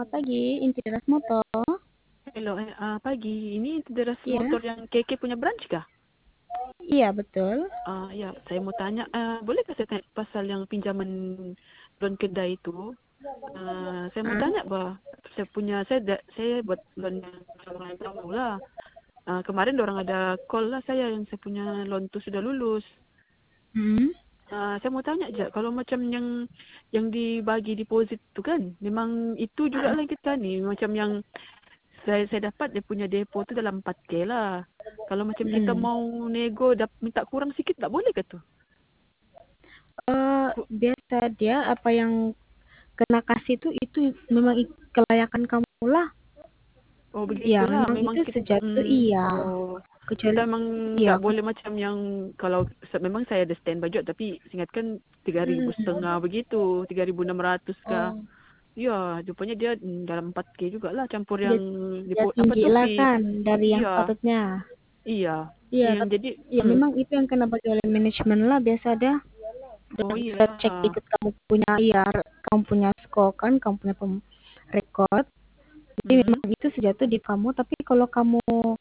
selamat pagi. Inti Deras Motor. Halo, pagi. Ini Deras Iya, Motor yang KK punya branch kah? iya betul. Ya, saya mau tanya, bolehkah saya tanya pasal yang pinjaman loan kedai itu? Saya mau Ah, tanya, saya buat loan yang orang yang tahu lah. Kemarin orang ada call lah saya yang saya punya loan tuh sudah lulus. hmm. Saya mau tanya aja, kalau macam yang dibagi deposit tu kan, memang itu juga Ah, lah kita nih, macam yang saya dapat dia punya depo tu dalam 4K lah. Kalau macam kita hmm. mau nego minta kurang sikit tak boleh ke tu? Biasa dia apa yang kena kasih itu memang kelayakan kamu lah. Oh Ya, begitulah, memang memang itu kita sejatuh iya. kita Kecuali memang iya. nggak boleh macam yang kalau memang saya ada stand budget tapi ingat kan 3.500 Hmm. begitu, 3.600 kah? Oh, Ya, rupanya dia dalam 4K juga lah campur dia yang dia apa tinggi tuh lah fee. kan dari yang Iya, sepatutnya. iya. Iya, Yang jadi ya memang itu yang kena bagi oleh manajemen lah biasa ada. oh Dan iya. bisa cek ikut kamu punya iya, kamu punya score kan, kamu punya record. Jadi Hmm. memang itu sejatuh di kamu, tapi kalau kamu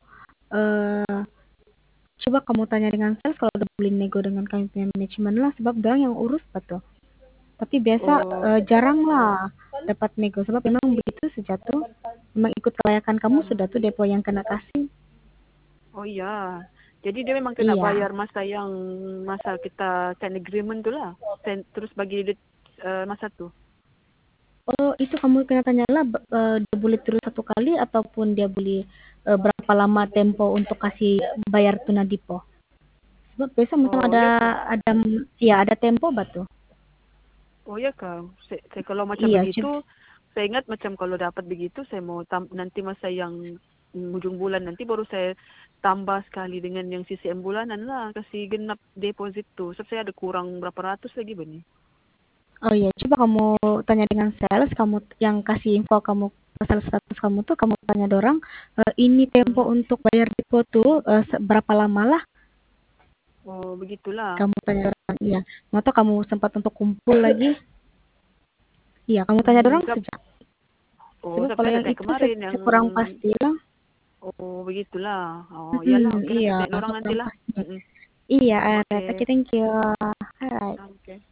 eh coba kamu tanya dengan sales kalau udah boleh nego dengan kami punya manajemen lah, sebab dia yang urus betul. Tapi biasa Oh, jarang lah dapat nego, sebab memang begitu sejatuh. Memang ikut kelayakan kamu sudah tuh depo yang kena kasih. oh iya. Jadi dia memang kena Iya. bayar masa kita sign agreement tu lah. Terus bagi dia masa tu. Oh, itu kamu kena tanya lah, dia boleh terus satu kali ataupun dia boleh berapa lama tempo untuk kasih bayar tuna depo. Sebab biasa macam Oh ada iya kah? ada ya ada tempo batu. Oh iya kah? Kalau macam Iya, begitu, saya ingat macam kalau dapat begitu, saya mau nanti masa yang ujung bulan nanti baru saya tambah sekali dengan yang CCM bulanan lah. Kasih genap deposit tu. Sebab saya ada kurang berapa ratus lagi benih. oh iya, coba kamu tanya dengan sales, kamu yang kasih info kamu pasal status kamu tuh, kamu tanya dorang, ini tempo Hmm. untuk bayar depo tuh berapa lama lah, Oh begitulah. kamu tanya dorang, iya. Atau kamu sempat untuk kumpul lagi, iya, kamu tanya dorang Sebab sejak. Sebab sebab kalau saya ada yang tanya itu kemarin yang saya kurang pasti lah. oh begitulah. Oh iyalah, oke lah Iya, saya tanya orang nanti kurang lah. pasti. Iya, Oke. oke, thank you. Alright. Oke.